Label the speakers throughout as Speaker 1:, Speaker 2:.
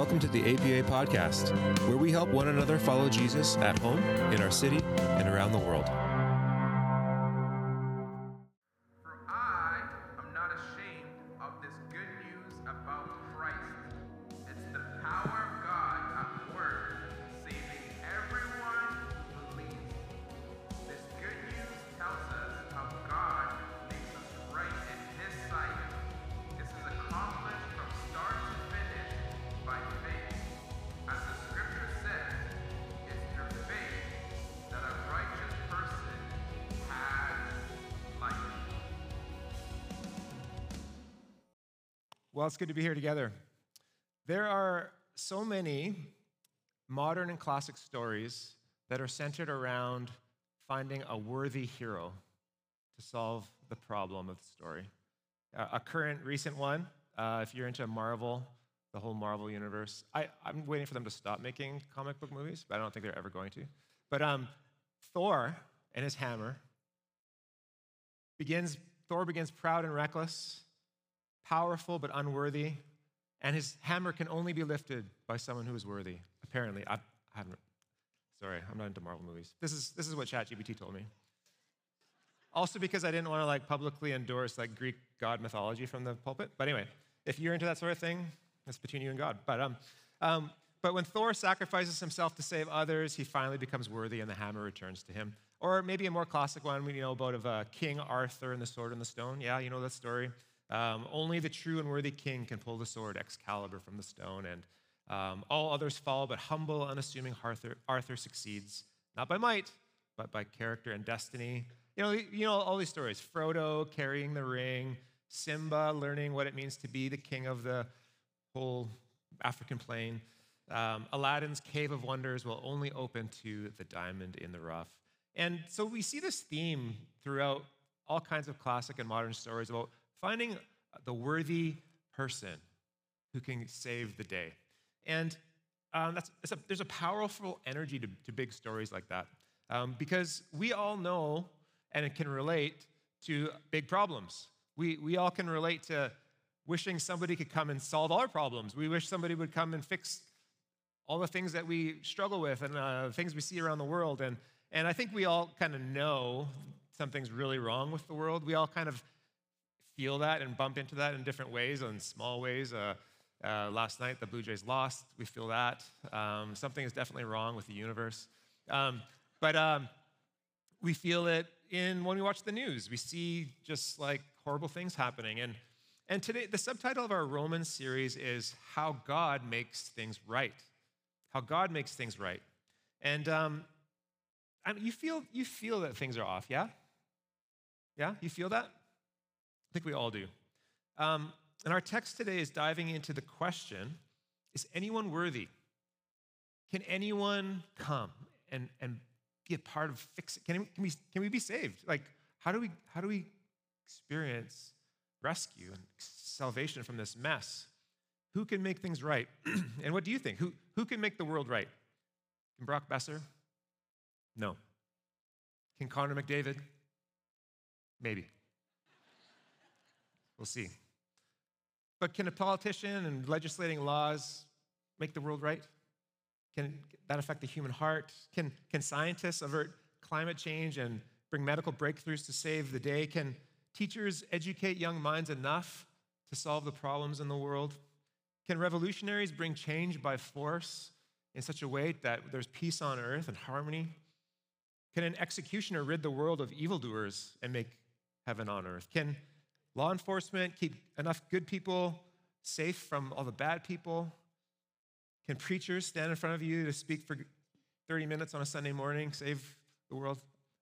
Speaker 1: welcome to the APA podcast, where we help one another follow Jesus at home, in our city, and around the world.
Speaker 2: For I am not ashamed of this good news about Christ. It's the power of God at work, saving everyone who believes. This good news tells us how God makes us right in His sight. This is accomplished from start to finish by faith. As the scripture says, it's through faith that a righteous person has life.
Speaker 3: Well, it's good to be here together. There are so many modern and classic stories that are centered around finding a worthy hero to solve the problem of the story. A current recent one, if you're into Marvel, the whole Marvel universe, I'm waiting for them to stop making comic book movies, but I don't think they're ever going to. But Thor and his hammer Thor begins proud and reckless, powerful but unworthy, and his hammer can only be lifted by someone who is worthy. Apparently, sorry, I'm not into Marvel movies. This is what ChatGPT told me. Also, because I didn't want to publicly endorse Greek god mythology from the pulpit. But anyway, if you're into that sort of thing, that's between you and God. But when Thor sacrifices himself to save others, he finally becomes worthy, and the hammer returns to him. Or maybe a more classic one we know about of King Arthur and the Sword and the Stone. Yeah, you know that story. Only the true and worthy king can pull the sword Excalibur from the stone, and all others fall, but humble, unassuming Arthur succeeds, not by might, but by character and destiny. You know all these stories. Frodo carrying the ring, Simba learning what it means to be the king of the whole African plain. Aladdin's cave of wonders will only open to the diamond in the rough. And so we see this theme throughout all kinds of classic and modern stories about finding the worthy person who can save the day. And there's a powerful energy to big stories like that, because we all know and can relate to big problems. We all can relate to wishing somebody could come and solve all our problems. We wish somebody would come and fix all the things that we struggle with and things we see around the world. And I think we all kind of know something's really wrong with the world. We all kind of feel that and bump into that in different ways, in small ways. Last night, the Blue Jays lost. We feel that. Something is definitely wrong with the universe. But we feel it when we watch the news. We see just horrible things happening. And today, the subtitle of our Romans series is How God Makes Things Right. How God makes things right. And you feel that things are off, yeah? Yeah, you feel that? I think we all do. And our text today is diving into the question, is anyone worthy? Can anyone come and be a part of fixing? Can we be saved? How do we experience rescue and salvation from this mess? Who can make things right? And what do you think? Who can make the world right? Can Brock Besser? No. Can Connor McDavid? Maybe. We'll see. But can a politician and legislating laws make the world right? Can that affect the human heart? Can scientists avert climate change and bring medical breakthroughs to save the day? Can teachers educate young minds enough to solve the problems in the world? Can revolutionaries bring change by force in such a way that there's peace on earth and harmony? Can an executioner rid the world of evildoers and make heaven on earth? Can law enforcement keep enough good people safe from all the bad people? Can preachers stand in front of you to speak for 30 minutes on a Sunday morning, save the world?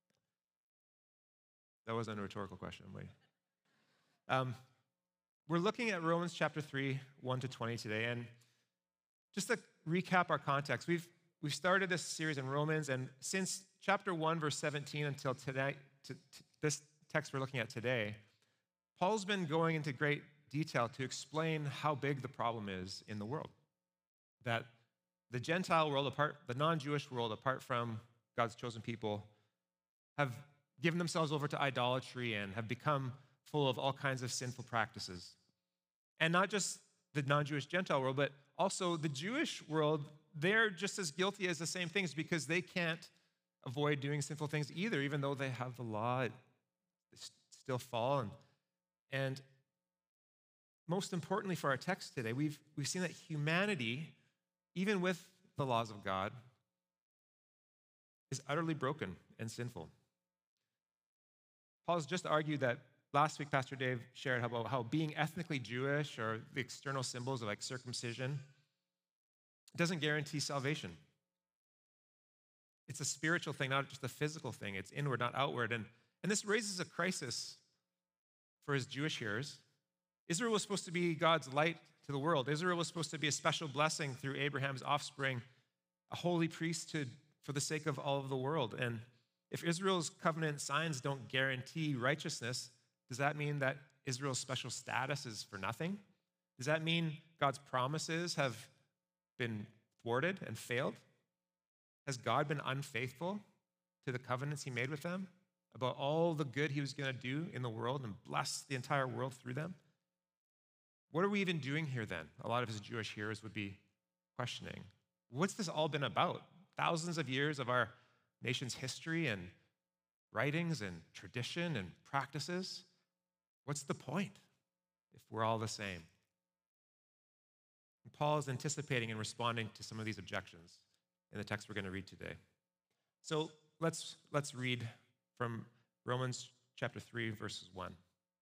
Speaker 3: That wasn't a rhetorical question, wait. We're looking at Romans chapter 3, 1 to 20 today. And just to recap our context, we've started this series in Romans, and since chapter 1, verse 17 until today, this text we're looking at today, Paul's been going into great detail to explain how big the problem is in the world. That the Gentile world, the non-Jewish world, apart from God's chosen people, have given themselves over to idolatry and have become full of all kinds of sinful practices. And not just the non-Jewish Gentile world, but also the Jewish world, they're just as guilty as the same things because they can't avoid doing sinful things either, even though they have the law, they still fall. And most importantly for our text today, we've seen that humanity, even with the laws of God, is utterly broken and sinful. Paul has just argued that last week, Pastor Dave shared about how being ethnically Jewish or the external symbols of like circumcision doesn't guarantee salvation. It's a spiritual thing, not just a physical thing. It's inward, not outward. And this raises a crisis for his Jewish hearers. Israel was supposed to be God's light to the world. Israel was supposed to be a special blessing through Abraham's offspring, a holy priesthood for the sake of all of the world. And if Israel's covenant signs don't guarantee righteousness, does that mean that Israel's special status is for nothing? Does that mean God's promises have been thwarted and failed? Has God been unfaithful to the covenants he made with them about all the good he was going to do in the world and bless the entire world through them? What are we even doing here then? A lot of his Jewish hearers would be questioning. What's this all been about? Thousands of years of our nation's history and writings and tradition and practices. What's the point if we're all the same? And Paul is anticipating and responding to some of these objections in the text we're going to read today. So let's read from Romans chapter 3, verses 1.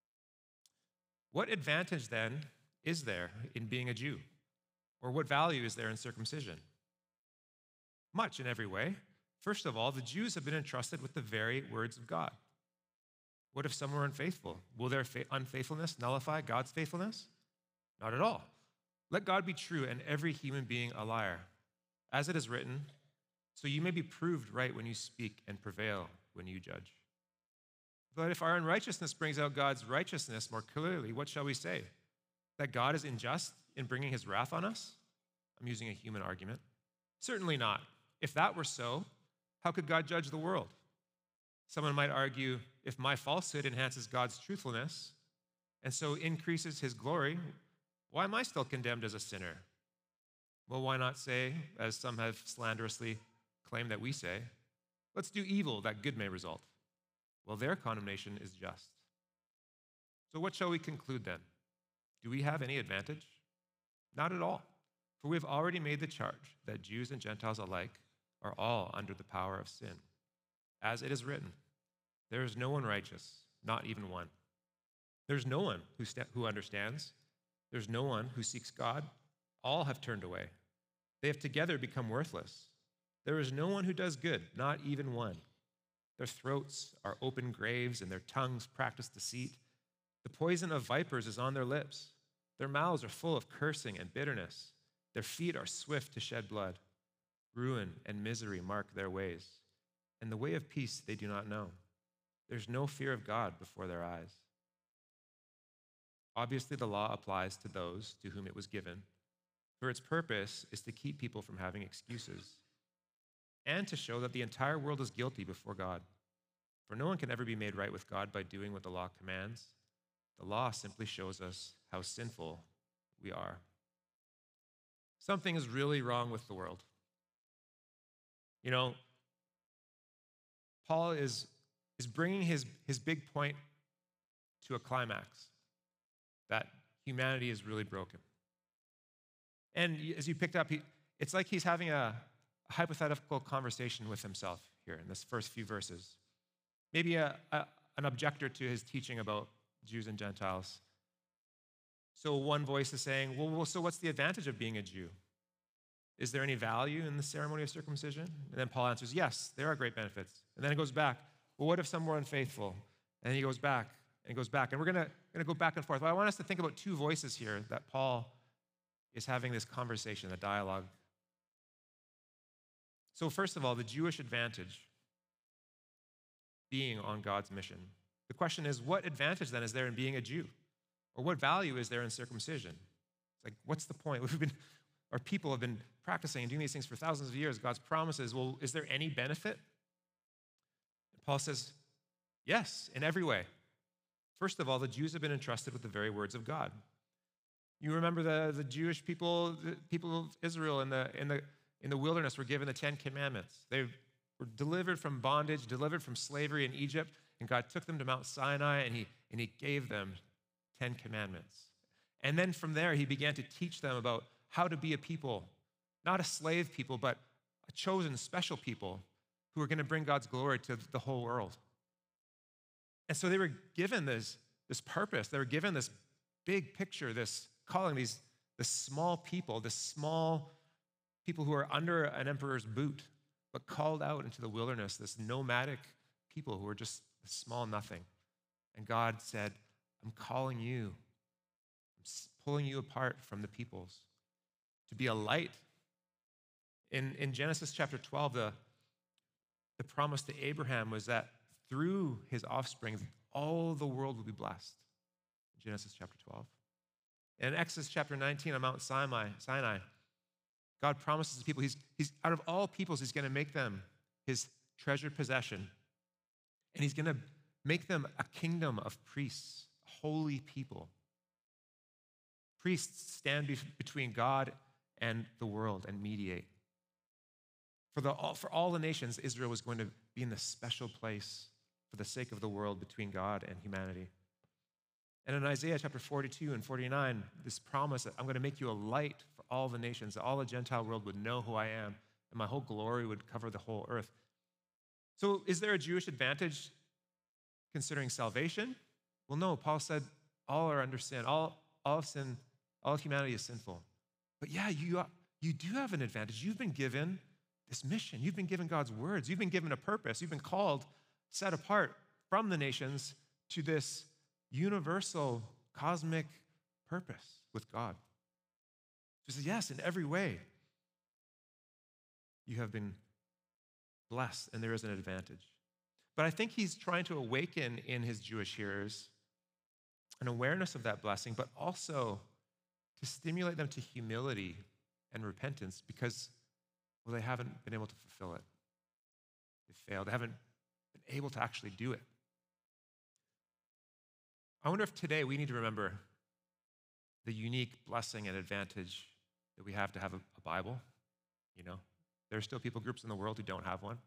Speaker 3: What advantage then is there in being a Jew? Or what value is there in circumcision? Much in every way. First of all, the Jews have been entrusted with the very words of God. What if some were unfaithful? Will their unfaithfulness nullify God's faithfulness? Not at all. Let God be true and every human being a liar. As it is written, so you may be proved right when you speak and prevail when you judge. But if our unrighteousness brings out God's righteousness more clearly, what shall we say? That God is unjust in bringing his wrath on us? I'm using a human argument. Certainly not. If that were so, how could God judge the world? Someone might argue, if my falsehood enhances God's truthfulness and so increases his glory, why am I still condemned as a sinner? Well, why not say, as some have slanderously claimed that we say, let's do evil that good may result? Well, their condemnation is just. So what shall we conclude then? Do we have any advantage? Not at all. For we have already made the charge that Jews and Gentiles alike are all under the power of sin. As it is written, there is no one righteous, not even one. There's no one who understands. There's no one who seeks God. All have turned away. They have together become worthless. There is no one who does good, not even one. Their throats are open graves, and their tongues practice deceit. The poison of vipers is on their lips. Their mouths are full of cursing and bitterness. Their feet are swift to shed blood. Ruin and misery mark their ways, and the way of peace they do not know. There's no fear of God before their eyes. Obviously, the law applies to those to whom it was given, for its purpose is to keep people from having excuses and to show that the entire world is guilty before God. For no one can ever be made right with God by doing what the law commands. The law simply shows us how sinful we are. Something is really wrong with the world. You know, Paul is bringing his big point to a climax, that humanity is really broken. And as you picked up, it's like he's having a hypothetical conversation with himself here in this first few verses. Maybe an objector to his teaching about Jews and Gentiles. So one voice is saying, well, so what's the advantage of being a Jew? Is there any value in the ceremony of circumcision? And then Paul answers, yes, there are great benefits. And then it goes back, well, what if some were unfaithful? And he goes back and goes back. And we're going to go back and forth. But I want us to think about two voices here that Paul is having this conversation, a dialogue. So first of all, the Jewish advantage being on God's mission. The question is, what advantage then is there in being a Jew? Or what value is there in circumcision? It's like, what's the point? Our people have been practicing and doing these things for thousands of years. God's promises, well, is there any benefit? And Paul says, yes, in every way. First of all, the Jews have been entrusted with the very words of God. You remember the Jewish people, the people of Israel in the wilderness were given the 10 Commandments. They were delivered from bondage, delivered from slavery in Egypt, and God took them to Mount Sinai and he gave them 10 Commandments. And then from there, he began to teach them about how to be a people, not a slave people, but a chosen, special people who are going to bring God's glory to the whole world. And so they were given this purpose. They were given this big picture, this calling, this small people who are under an emperor's boot, but called out into the wilderness, this nomadic people who were just a small nothing. And God said, I'm calling you, I'm pulling you apart from the peoples to be a light. In Genesis chapter 12, the promise to Abraham was that through his offspring, all the world will be blessed. Genesis chapter 12. In Exodus chapter 19 on Mount Sinai, God promises the people, he's out of all peoples, he's going to make them his treasured possession. And he's going to make them a kingdom of priests, holy people. Priests stand between God and the world and mediate. For all the nations, Israel was going to be in this special place for the sake of the world between God and humanity. And in Isaiah chapter 42 and 49, this promise that I'm going to make you a light for all the nations, that all the Gentile world would know who I am, and my whole glory would cover the whole earth. So is there a Jewish advantage considering salvation? Well, no. Paul said all are under sin. All sin, all humanity is sinful. But yeah, you do have an advantage. You've been given this mission. You've been given God's words. You've been given a purpose. You've been called, set apart from the nations to this universal, cosmic purpose with God. He says, yes, in every way, you have been blessed, and there is an advantage. But I think he's trying to awaken in his Jewish hearers an awareness of that blessing, but also to stimulate them to humility and repentance because, well, they haven't been able to fulfill it. They failed. They haven't been able to actually do it. I wonder if today we need to remember the unique blessing and advantage that we have to have a Bible. You know, there are still people groups in the world who don't have one.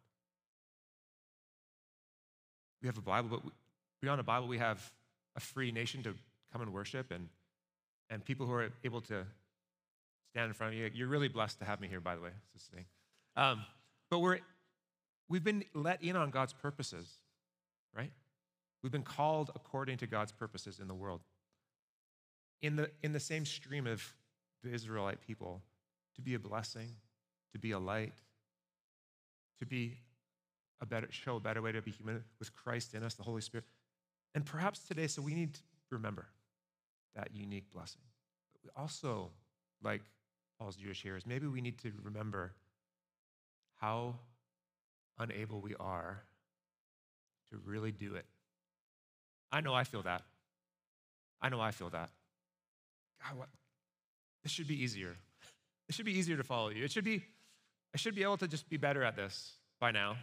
Speaker 3: We have a Bible, but beyond a Bible, we have a free nation to come and worship and people who are able to stand in front of you. You're really blessed to have me here, by the way. It's this thing. But we've been let in on God's purposes, right? We've been called according to God's purposes in the world. In the same stream of the Israelite people, to be a blessing, to be a light, to be show a better way to be human with Christ in us, the Holy Spirit. And perhaps today, so we need to remember that unique blessing. But we also, like Paul's Jewish hearers, maybe we need to remember how unable we are to really do it. I know I feel that. God, what? This should be easier. It should be easier to follow you. I should be able to just be better at this by now.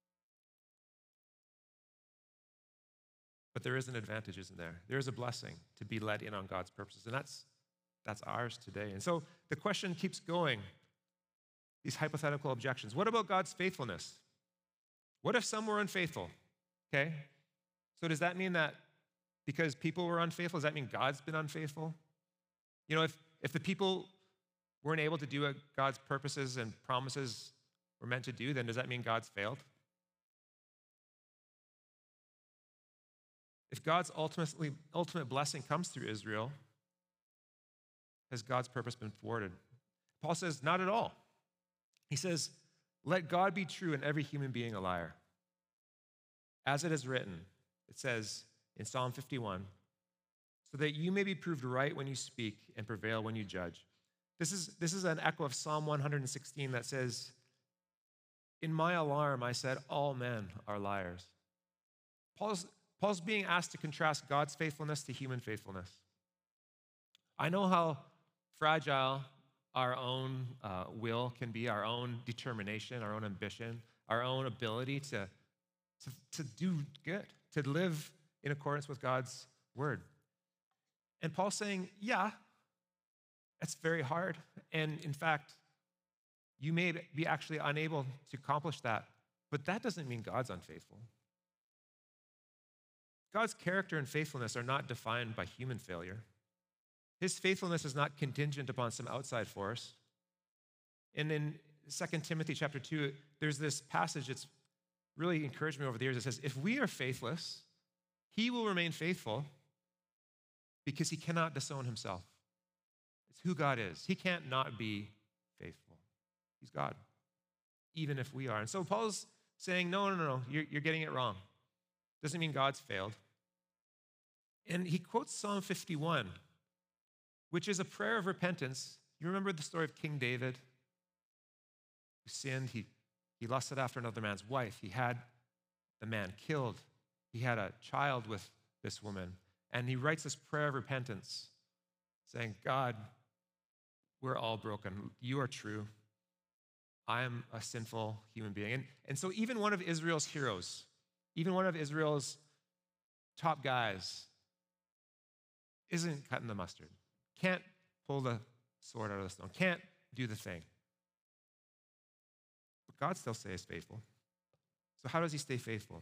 Speaker 3: But there is an advantage, isn't there? There is a blessing to be led in on God's purposes, and that's ours today. And so the question keeps going, these hypothetical objections. What about God's faithfulness? What if some were unfaithful? Okay? So does that mean that because people were unfaithful, does that mean God's been unfaithful? You know, if the people weren't able to do what God's purposes and promises were meant to do, then does that mean God's failed? If God's ultimate blessing comes through Israel, has God's purpose been thwarted? Paul says, not at all. He says, let God be true and every human being a liar. As it is written, it says in Psalm 51, so that you may be proved right when you speak and prevail when you judge. This is an echo of Psalm 116 that says, in my alarm I said, all men are liars. Paul's being asked to contrast God's faithfulness to human faithfulness. I know how fragile our own will can be, our own determination, our own ambition, our own ability to do good, to live in accordance with God's word. And Paul's saying, yeah, That's very hard. And in fact, you may be actually unable to accomplish that, but that doesn't mean God's unfaithful. God's character and faithfulness are not defined by human failure. His faithfulness is not contingent upon some outside force. And in 2 Timothy chapter 2, there's this passage that's really encouraged me over the years. It says, if we are faithless, he will remain faithful because he cannot disown himself. It's who God is. He can't not be faithful. He's God, even if we are. And so Paul's saying, no, you're getting it wrong. Doesn't mean God's failed. And he quotes Psalm 51, which is a prayer of repentance. You remember the story of King David, who sinned. He lusted after another man's wife. He had the man killed. He had a child with this woman. And he writes this prayer of repentance, saying, God, we're all broken. You are true. I am a sinful human being. And so even one of Israel's heroes, even one of Israel's top guys, isn't cutting the mustard, can't pull the sword out of the stone, can't do the thing. But God still stays faithful. So how does he stay faithful?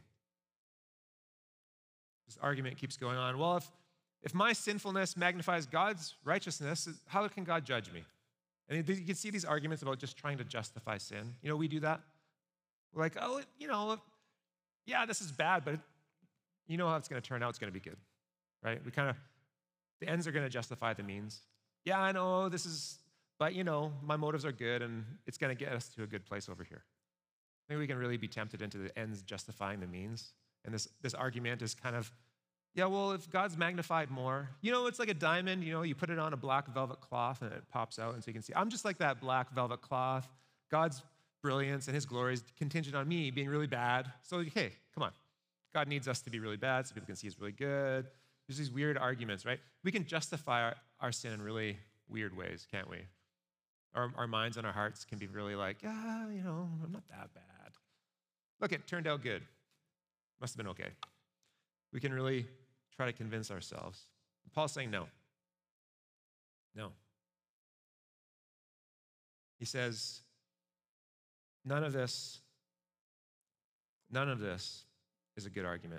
Speaker 3: This argument keeps going on. Well, if my sinfulness magnifies God's righteousness, how can God judge me? And you can see these arguments about just trying to justify sin. You know, we do that. We're like, yeah, this is bad, but you know how it's going to turn out. It's going to be good, right? The ends are going to justify the means. Yeah, I know but my motives are good, and it's going to get us to a good place over here. Maybe we can really be tempted into the ends justifying the means. And this argument is kind of, yeah, well, if God's magnified more, it's like a diamond, you put it on a black velvet cloth and it pops out, and so you can see, I'm just like that black velvet cloth. God's brilliance and his glory is contingent on me being really bad. So, hey, come on. God needs us to be really bad so people can see he's really good. There's these weird arguments, right? We can justify our sin in really weird ways, can't we? Our minds and our hearts can be really like, I'm not that bad. Look, it turned out good. Must have been okay. We can really try to convince ourselves. Paul's saying no. No. He says, none of this is a good argument.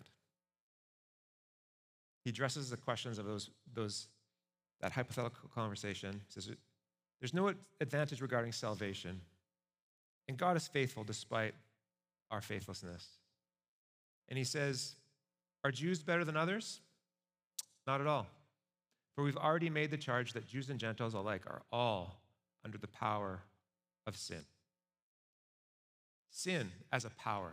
Speaker 3: He addresses the questions of that hypothetical conversation. He says, there's no advantage regarding salvation, and God is faithful despite our faithlessness. And he says, are Jews better than others? Not at all. For we've already made the charge that Jews and Gentiles alike are all under the power of sin. Sin as a power.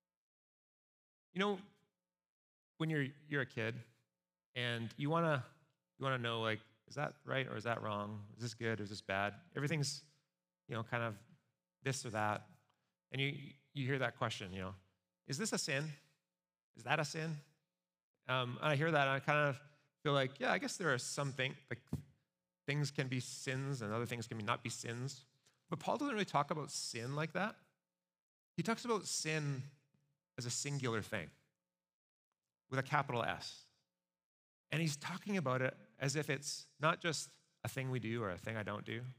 Speaker 3: When you're a kid and you want to know, like, is that right or is that wrong? Is this good or is this bad? Everything's, kind of this or that. And you hear that question, is this a sin? Is that a sin? And I hear that and I kind of feel like, yeah, I guess there are some things, like things can be sins and other things can not be sins. But Paul doesn't really talk about sin like that. He talks about sin as a singular thing with a capital S. And he's talking about it as if it's not just a thing we do or a thing I don't do,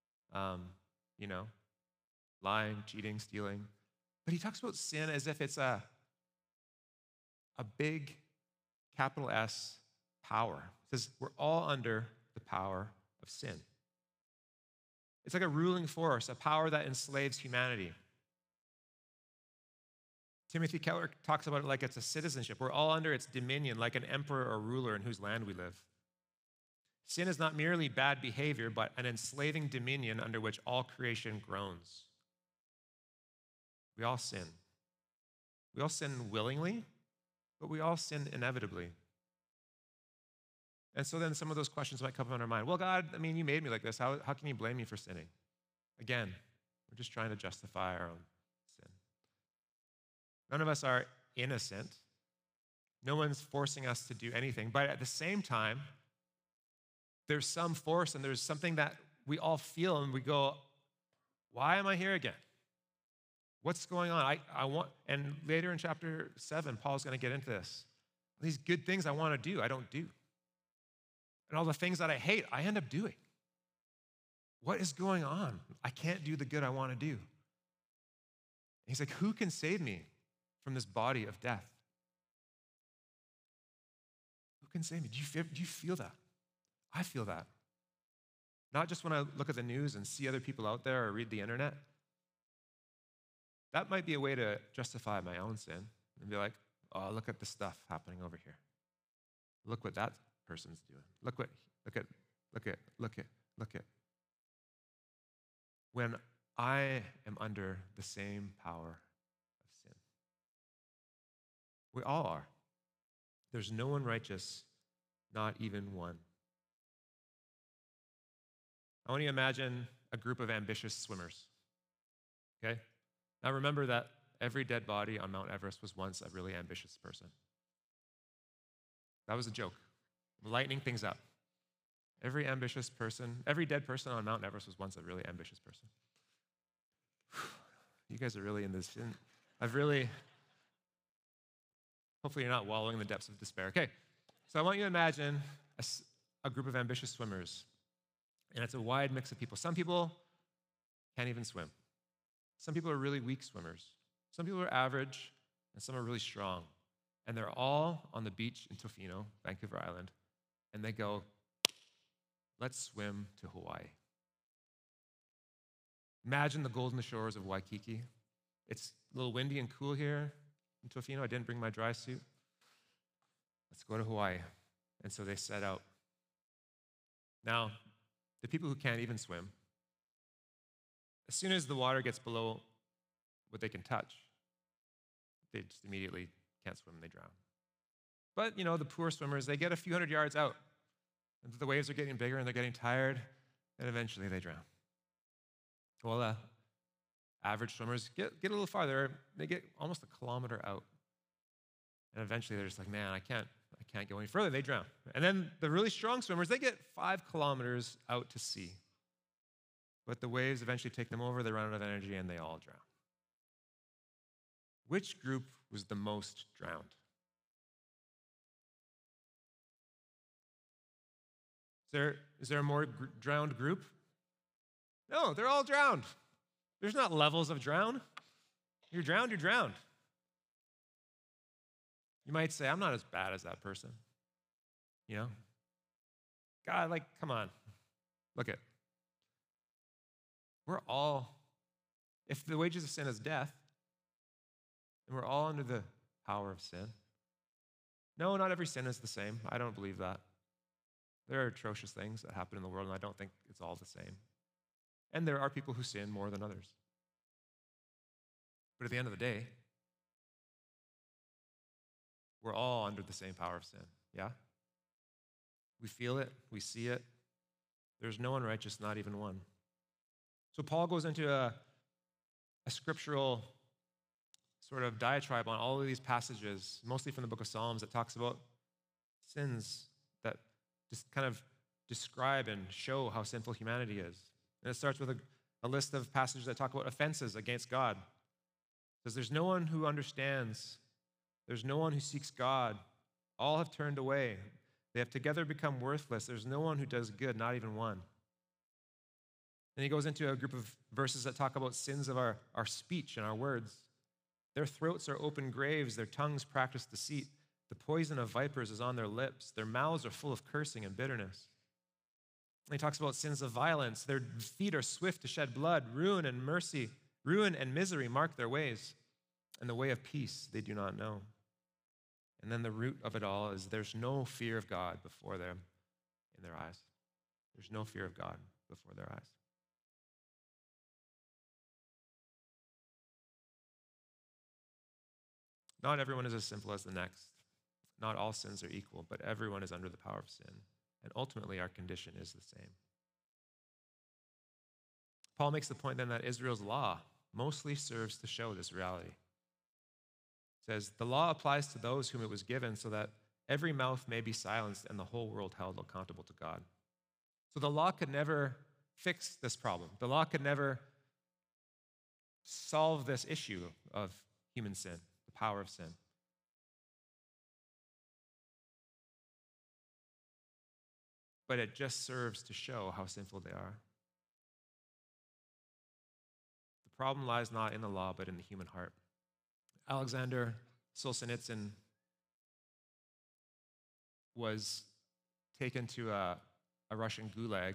Speaker 3: lying, cheating, stealing. But he talks about sin as if it's a big capital S power. He says we're all under the power of sin. It's like a ruling force, a power that enslaves humanity. Timothy Keller talks about it like it's a citizenship. We're all under its dominion, like an emperor or ruler in whose land we live. Sin is not merely bad behavior, but an enslaving dominion under which all creation groans. We all sin. We all sin willingly, but we all sin inevitably. And so then some of those questions might come up in our mind. Well, God, you made me like this. How can you blame me for sinning? Again, we're just trying to justify our own sin. None of us are innocent. No one's forcing us to do anything. But at the same time, there's some force and there's something that we all feel and we go, why am I here again? What's going on? And later in chapter 7, Paul's going to get into this. These good things I want to do, I don't do. And all the things that I hate, I end up doing. what is going on? I can't do the good I want to do. He's like, who can save me from this body of death? Who can save me? Do you feel that? I feel that. Not just when I look at the news and see other people out there or read the internet. That might be a way to justify my own sin and be like, oh, look at the stuff happening over here. Look what that person's doing. Look at. When I am under the same power of sin. We all are. There's no one righteous, not even one. I want you to imagine a group of ambitious swimmers. Okay? Now remember that every dead body on Mount Everest was once a really ambitious person. That was a joke. I'm lightening things up. Every dead person on Mount Everest was once a really ambitious person. You guys are really in this. Hopefully you're not wallowing in the depths of despair. Okay, so I want you to imagine a group of ambitious swimmers. And it's a wide mix of people. Some people can't even swim. Some people are really weak swimmers. Some people are average, and some are really strong. And they're all on the beach in Tofino, Vancouver Island, and they go, let's swim to Hawaii. Imagine the golden shores of Waikiki. It's a little windy and cool here in Tofino. I didn't bring my dry suit. Let's go to Hawaii. And so they set out. Now, the people who can't even swim, as soon as the water gets below what they can touch, they just immediately can't swim and they drown. But, the poor swimmers, they get a few hundred yards out. And the waves are getting bigger and they're getting tired, and eventually they drown. Well, average swimmers get a little farther. They get almost a kilometer out. And eventually they're just like, man, I can't go any further. They drown. And then the really strong swimmers, they get 5 kilometers out to sea. But the waves eventually take them over, they run out of energy, and they all drown. Which group was the most drowned? Is there a more drowned group? No, they're all drowned. There's not levels of drown. You're drowned, you're drowned. You might say, I'm not as bad as that person. God, come on. Look at. We're all, if the wages of sin is death, and we're all under the power of sin. No, not every sin is the same. I don't believe that. There are atrocious things that happen in the world, and I don't think it's all the same. And there are people who sin more than others. But at the end of the day, we're all under the same power of sin, yeah? We feel it, we see it. There's no one righteous, not even one. So Paul goes into a scriptural sort of diatribe on all of these passages, mostly from the book of Psalms, that talks about sins that just kind of describe and show how sinful humanity is. And it starts with a list of passages that talk about offenses against God. Because there's no one who understands. There's no one who seeks God. All have turned away. They have together become worthless. There's no one who does good, not even one. Then he goes into a group of verses that talk about sins of our speech and our words. Their throats are open graves. Their tongues practice deceit. The poison of vipers is on their lips. Their mouths are full of cursing and bitterness. And he talks about sins of violence. Their feet are swift to shed blood. Ruin and misery mark their ways. And the way of peace they do not know. And then the root of it all is there's no fear of God before them in their eyes. There's no fear of God before their eyes. Not everyone is as sinful as the next. Not all sins are equal, but everyone is under the power of sin. And ultimately, our condition is the same. Paul makes the point then that Israel's law mostly serves to show this reality. He says, the law applies to those whom it was given so that every mouth may be silenced and the whole world held accountable to God. So the law could never fix this problem. The law could never solve this issue of human sin, the power of sin. But it just serves to show how sinful they are. problem lies not in the law, but in the human heart. Alexander Solzhenitsyn was taken to a Russian gulag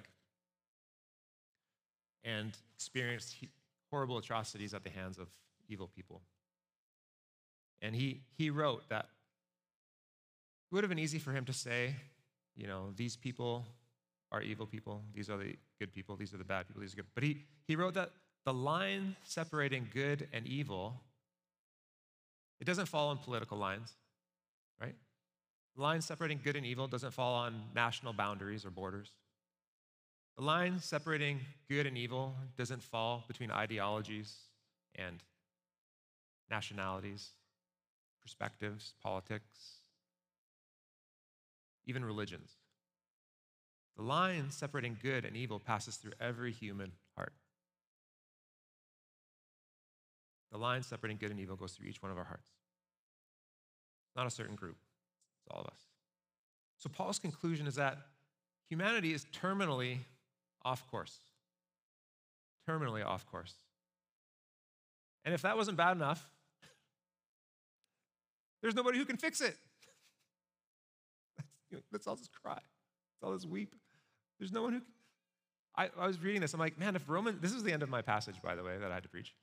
Speaker 3: and experienced horrible atrocities at the hands of evil people. And he wrote that it would have been easy for him to say, these people are evil people, these are the good people, these are the bad people, these are good. But he wrote that the line separating good and evil, it doesn't fall on political lines, right? The line separating good and evil doesn't fall on national boundaries or borders. The line separating good and evil doesn't fall between ideologies and nationalities, perspectives, politics, even religions. The line separating good and evil passes through every human heart. The line separating good and evil goes through each one of our hearts. Not a certain group. It's all of us. So Paul's conclusion is that humanity is terminally off course. Terminally off course. And if that wasn't bad enough, there's nobody who can fix it. Let's all just cry. Let's all just weep. There's no one who can. I was reading this. I'm like, man, this is the end of my passage, by the way, that I had to preach.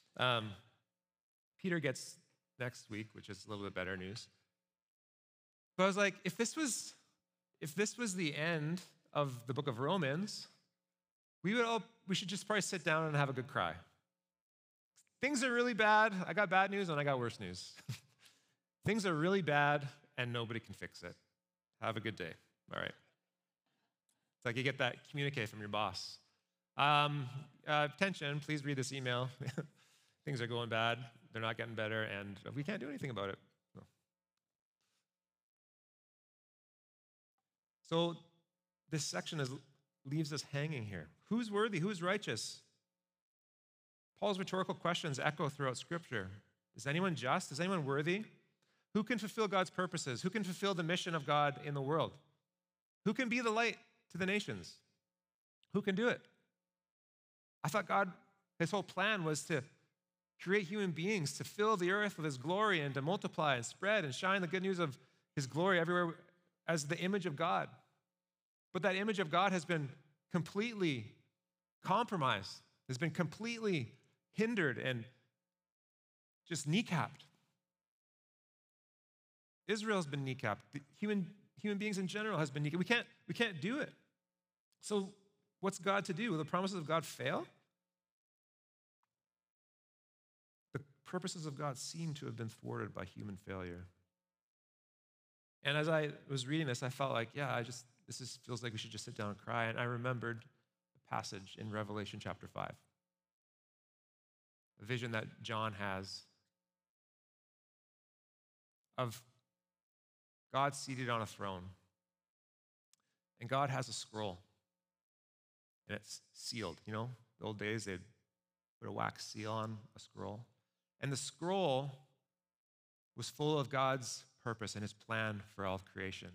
Speaker 3: Peter gets next week, which is a little bit better news. But I was like, if this was the end of the book of Romans, we should just probably sit down and have a good cry. Things are really bad. I got bad news and I got worse news. Things are really bad and nobody can fix it. Have a good day. All right. It's like you get that communique from your boss. Attention, please read this email. Things are going bad. They're not getting better, and we can't do anything about it. No. So this section leaves us hanging here. Who's worthy? Who's righteous? Paul's rhetorical questions echo throughout Scripture. Is anyone just? Is anyone worthy? Who can fulfill God's purposes? Who can fulfill the mission of God in the world? Who can be the light to the nations? Who can do it? I thought God, his whole plan was to create human beings to fill the earth with his glory and to multiply and spread and shine the good news of his glory everywhere as the image of God. But that image of God has been completely compromised, has been completely hindered and just kneecapped. Israel has been kneecapped. Human beings in general has been kneecapped. We can't do it. So what's God to do? Will the promises of God fail? The purposes of God seem to have been thwarted by human failure. And as I was reading this, I felt like, feels like we should just sit down and cry. And I remembered a passage in Revelation chapter 5, a vision that John has of God seated on a throne. And God has a scroll. And it's sealed. The old days, they'd put a wax seal on a scroll. And the scroll was full of God's purpose and his plan for all of creation.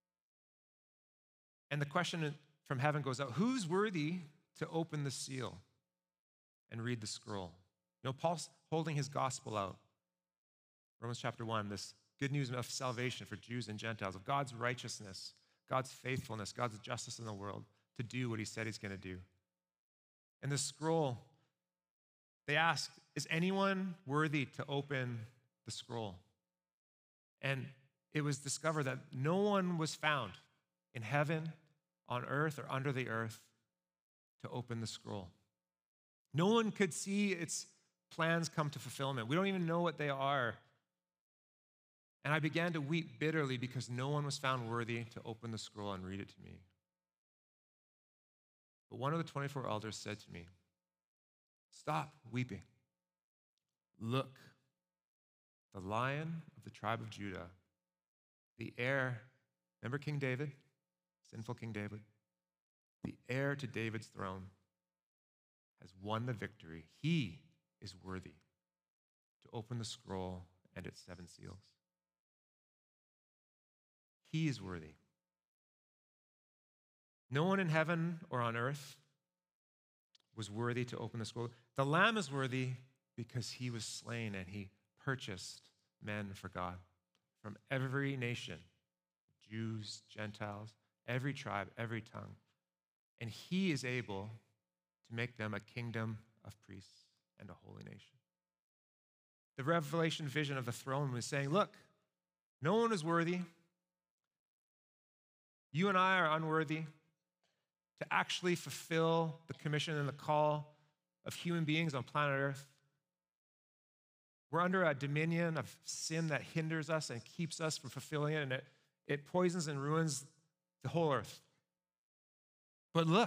Speaker 3: And the question from heaven goes out, who's worthy to open the seal and read the scroll? Paul's holding his gospel out. Romans chapter 1, this good news of salvation for Jews and Gentiles, of God's righteousness, God's faithfulness, God's justice in the world to do what he said he's going to do. And the scroll, they ask, is anyone worthy to open the scroll? And it was discovered that no one was found in heaven, on earth, or under the earth to open the scroll. No one could see its plans come to fulfillment. We don't even know what they are. And I began to weep bitterly because no one was found worthy to open the scroll and read it to me. But one of the 24 elders said to me, stop weeping. Look, the Lion of the tribe of Judah, the heir, remember King David? Sinful King David? The heir to David's throne has won the victory. He is worthy to open the scroll and its 7 seals. He is worthy. No one in heaven or on earth, was worthy to open the scroll. The Lamb is worthy because he was slain and he purchased men for God from every nation, Jews, Gentiles, every tribe, every tongue. And he is able to make them a kingdom of priests and a holy nation. The Revelation vision of the throne was saying, look, no one is worthy. You and I are unworthy to actually fulfill the commission and the call of human beings on planet Earth. We're under a dominion of sin that hinders us and keeps us from fulfilling it, and it poisons and ruins the whole earth. But look,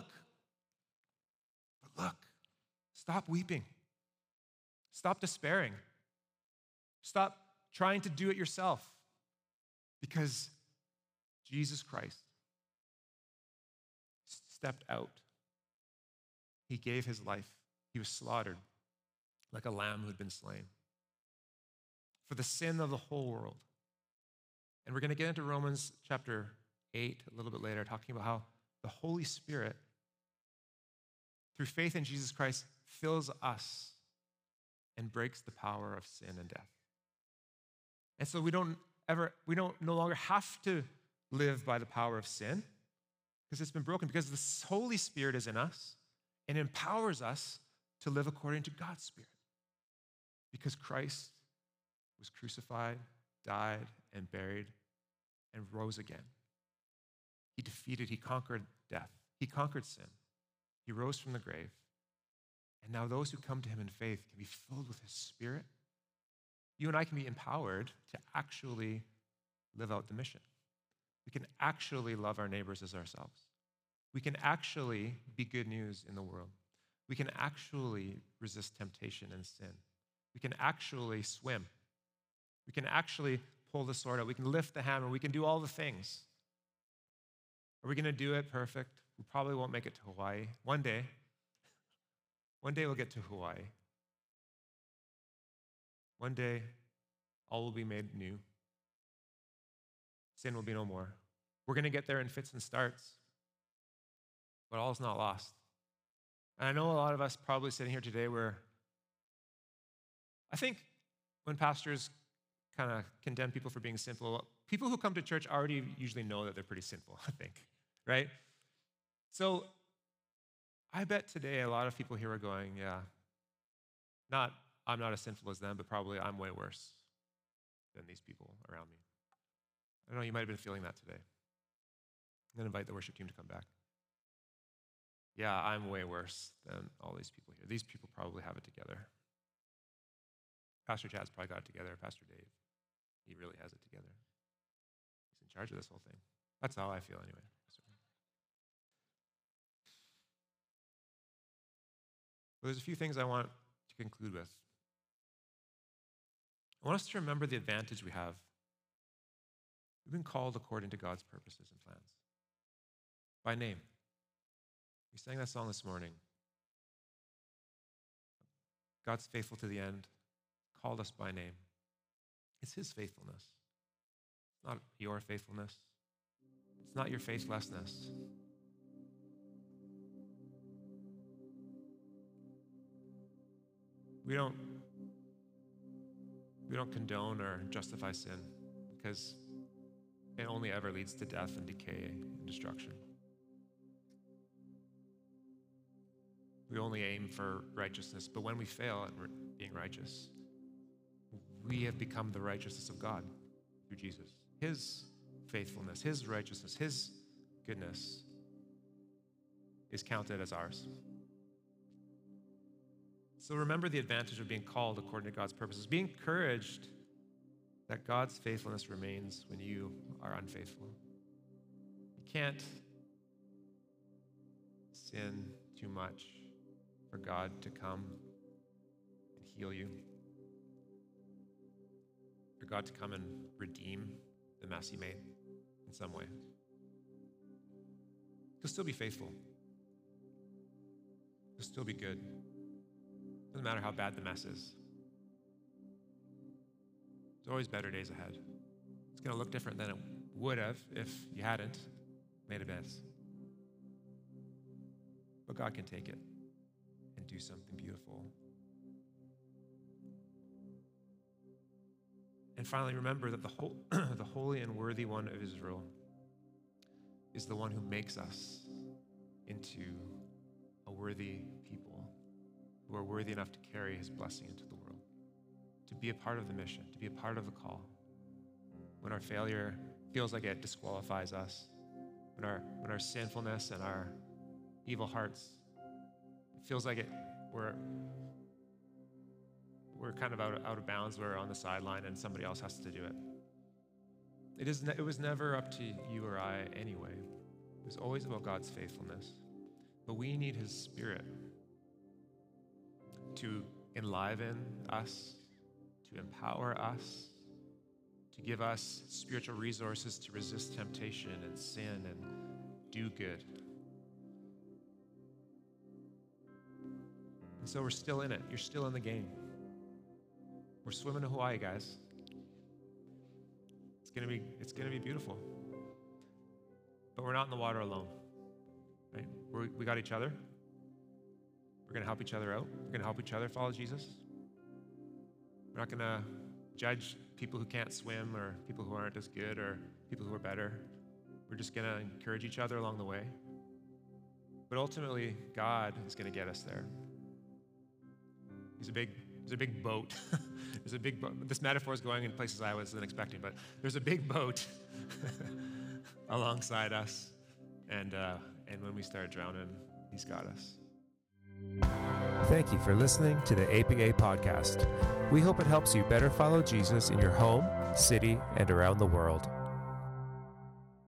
Speaker 3: stop weeping. Stop despairing. Stop trying to do it yourself, because Jesus Christ stepped out. He gave his life. He was slaughtered like a lamb who had been slain for the sin of the whole world. And we're going to get into Romans chapter 8 a little bit later, talking about how the Holy Spirit, through faith in Jesus Christ, fills us and breaks the power of sin and death. And so we don't no longer have to live by the power of sin, because it's been broken, because the Holy Spirit is in us and empowers us to live according to God's Spirit. Because Christ was crucified, died, and buried, and rose again. He conquered death. He conquered sin. He rose from the grave. And now those who come to him in faith can be filled with his Spirit. You and I can be empowered to actually live out the mission. We can actually love our neighbors as ourselves. We can actually be good news in the world. We can actually resist temptation and sin. We can actually swim. We can actually pull the sword out. We can lift the hammer. We can do all the things. Are we going to do it perfect? We probably won't make it to Hawaii. One day we'll get to Hawaii. One day, all will be made new. Sin will be no more. We're going to get there in fits and starts, but all is not lost. And I know a lot of us probably sitting here today I think when pastors kind of condemn people for being sinful, people who come to church already usually know that they're pretty sinful, I think, right? So I bet today a lot of people here are going, yeah, I'm not as sinful as them, but probably I'm way worse than these people around me. I don't know, you might have been feeling that today. I'm going to invite the worship team to come back. Yeah, I'm way worse than all these people here. These people probably have it together. Pastor Chad's probably got it together. Pastor Dave, he really has it together. He's in charge of this whole thing. That's how I feel anyway. But there's a few things I want to conclude with. I want us to remember the advantage we have. We've been called according to God's purposes and plans. By name. We sang that song this morning. God's faithful to the end, called us by name. It's his faithfulness. It's not your faithfulness. It's not your faithlessness. We don't condone or justify sin, because it only ever leads to death and decay and destruction. We only aim for righteousness, but when we fail at being righteous, we have become the righteousness of God through Jesus. His faithfulness, his righteousness, his goodness is counted as ours. So remember the advantage of being called according to God's purposes. Be encouraged that God's faithfulness remains when you are unfaithful. You can't sin too much for God to come and heal you, for God to come and redeem the mess he made in some way. He'll still be faithful. He'll still be good. Doesn't matter how bad the mess is. There's always better days ahead. It's going to look different than it would have if you hadn't made a mess. But God can take it.
Speaker 1: and do something beautiful. And finally, remember that the holy and worthy one of Israel is the one who makes us into a worthy people who are worthy enough to carry his blessing into the world, to be a part of the mission, to be a part of the call. When our failure feels like it disqualifies us, when our sinfulness and our evil hearts, it feels like we're kind of out of bounds, we're on the sideline and somebody else has to do it. It was never up to you or I anyway. It was always about God's faithfulness. But we need his Spirit to enliven us, to empower us, to give us spiritual resources to resist temptation and sin and do good. And so we're still in it. You're still in the game. We're swimming to Hawaii, guys. It's gonna be beautiful. But we're not in the water alone, right? We got each other. We're gonna help each other out. We're gonna help each other follow Jesus. We're not gonna judge people who can't swim or people who aren't as good or people who are better. We're just gonna encourage each other along the way. But ultimately, God is gonna get us there. There's a big boat. There's a big boat. This metaphor is going in places I wasn't expecting, but there's a big boat alongside us. And when we start drowning, he's got us.
Speaker 3: Thank you for listening to the APA podcast. We hope it helps you better follow Jesus in your home, city, and around the world.